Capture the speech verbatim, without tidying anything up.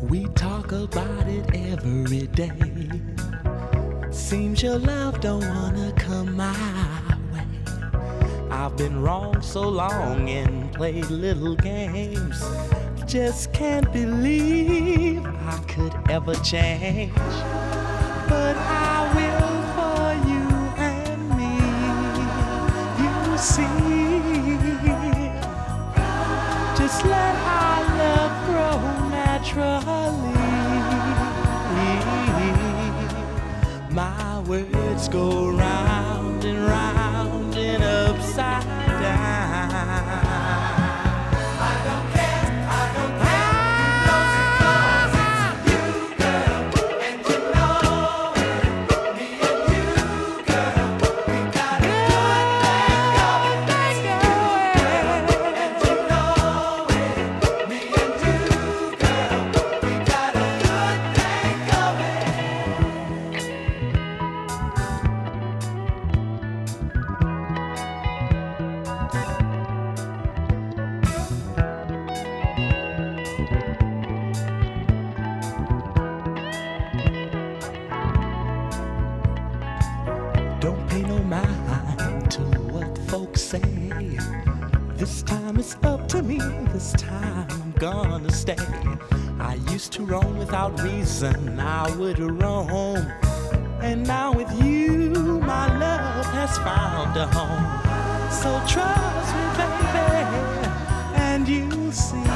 We talk about it every day. Seems your love don't wanna come my way. I've been wrong so long and played little games. Just can't believe I could ever change. But I will for you and me. You see, just let our love grow naturally. My words go round and round and upside down. I don't care, I don't care. You know it's you, girl, and you know it. Me and you, girl, we got a good thing going. And you know it. Me and you, girl, we got a good thing going. Don't pay no mind to what folks say. This time it's up to me, this time I'm gonna stay. I used to roam without reason, I would roam. And now with you, my love has found a home. So trust me, baby, and you'll see.